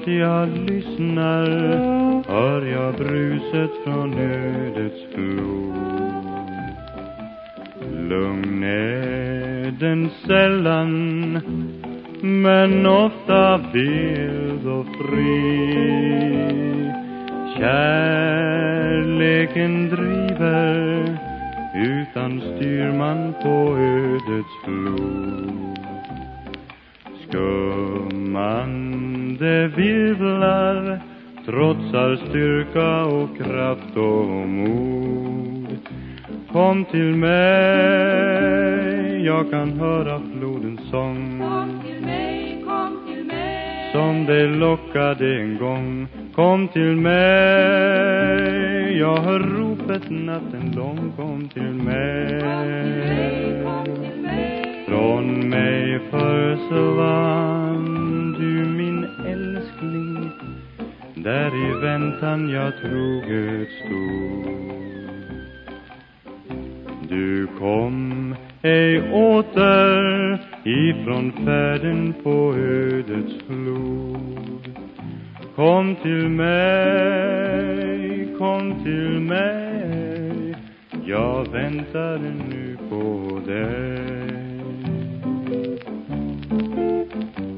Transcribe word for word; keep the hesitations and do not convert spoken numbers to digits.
jag lyssnar hör jag bruset från ödets flod. Lugn är den sällan, men ofta vild och fri. Kärleken driver utan styrman på ödets flod. Skummande virvlar trotsar styrka och kraft och mod. Kom till mig, jag kan höra flodens sång. Kom till mig, kom till mig. Som det lockade en gång. Kom till mig, jag hör ropet natten lång. Kom till mig, Kom till mig. från mig försvann du min älskling. Där i väntan jag troget stod. Du kom ej åter ifrån färden på ödets flod. Kom till mig, kom till mig, jag väntar nu på dig.